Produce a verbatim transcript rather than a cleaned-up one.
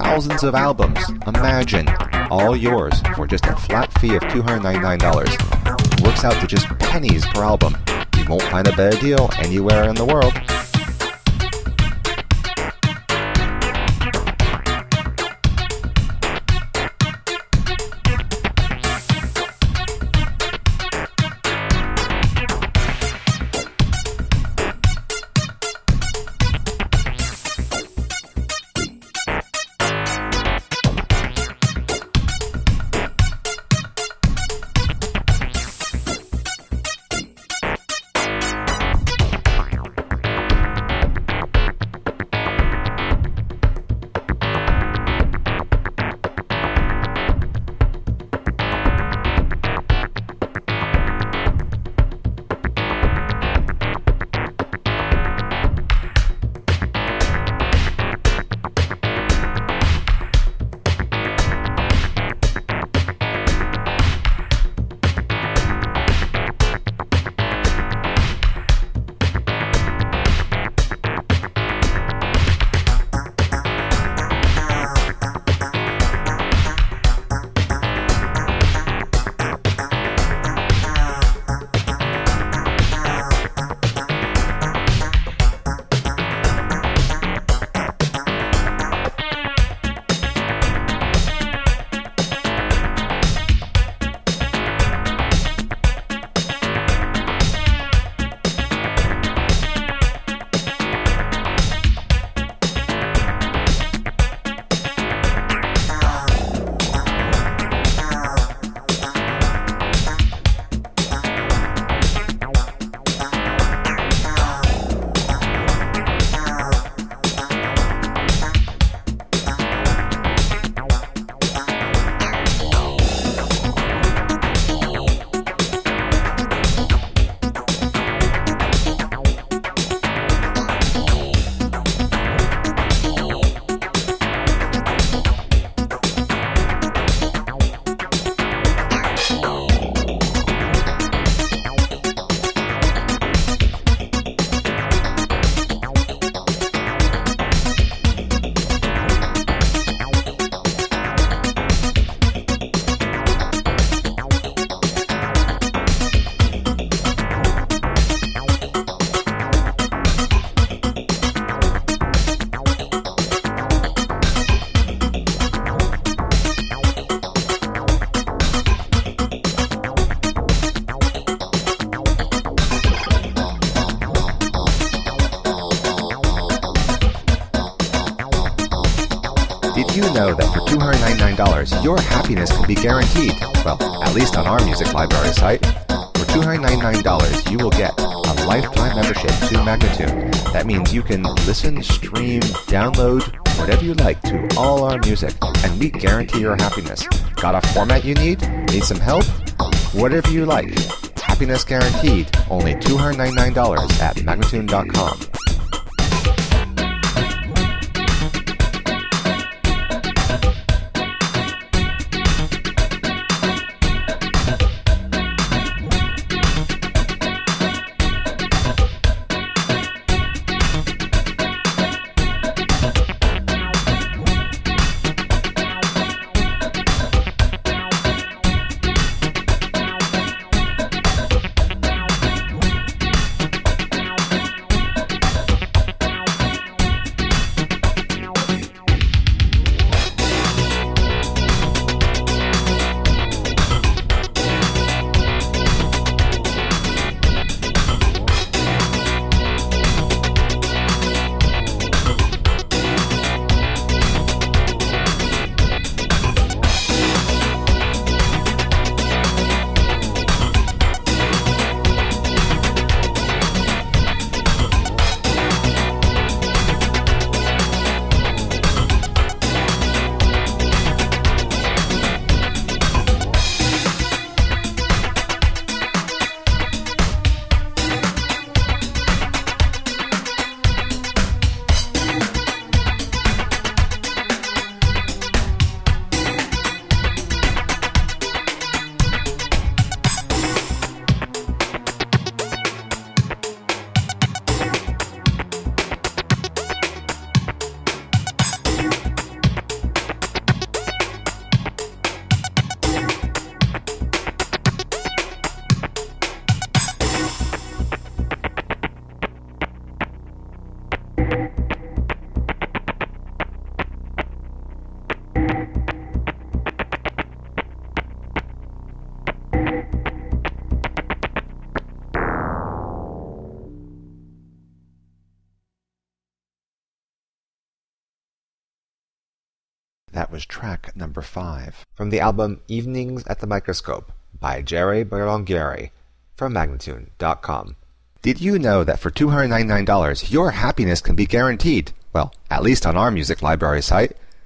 thousands of albums. Imagine, all yours for just a flat fee of two hundred ninety-nine dollars. Works out to just pennies per album. You won't find a better deal anywhere in the world. Did you know that for two hundred ninety-nine dollars, your happiness can be guaranteed? Well, at least on our music library site. For two hundred ninety-nine dollars, you will get a lifetime membership to Magnatune. That means you can listen, stream, download, whatever you like to all our music, and we guarantee your happiness. Got a format you need? Need some help? Whatever you like. Happiness guaranteed. Only two hundred ninety-nine dollars at Magnatune dot com. That was track number five from the album Evenings at the Microscope by Jerry Berlinghieri from Magnatune dot com. Did you know that for two hundred ninety-nine dollars your happiness can be guaranteed? Well, at least on our music library site.